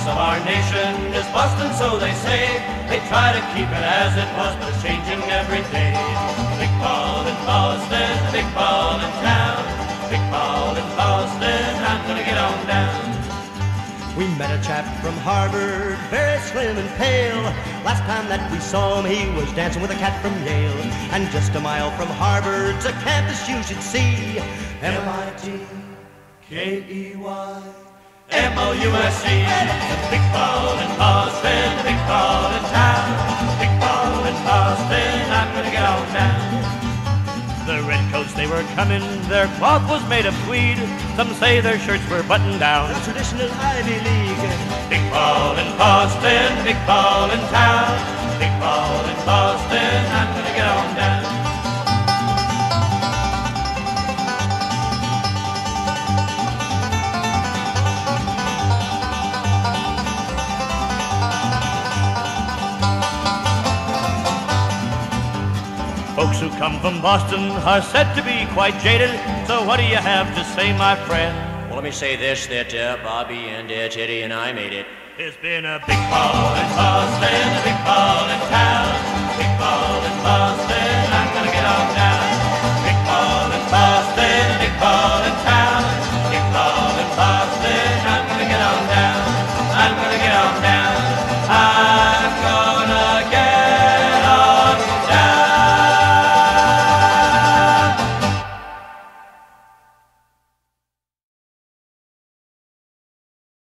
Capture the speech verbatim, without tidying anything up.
voice of our nation is Boston, so they say. They try to keep it as it was, but it's changing every day. Big ball in Boston, big ball in town. Big ball in Boston, I'm gonna get on down. We met a chap from Harvard, very slim and pale. Last time that we saw him, he was dancing with a cat from Yale. And just a mile from Harvard's a campus you should see. M I T, K E Y, M O U S E. The big ball in Boston, the big ball in town. Big ball in Boston, I'm gonna get on down. The redcoats, they were coming, their cloth was made of tweed. Some say their shirts were buttoned down. The traditional Ivy League. Big ball in Boston, big ball in town. Big ball in Boston, I'm gonna get on down. Folks who come from Boston are said to be quite jaded. So what do you have to say, my friend? Well, let me say this, that uh, Bobby and uh, Teddy and I made it. It's been a big Big ball in Boston, a big ball in town. Big ball in Boston.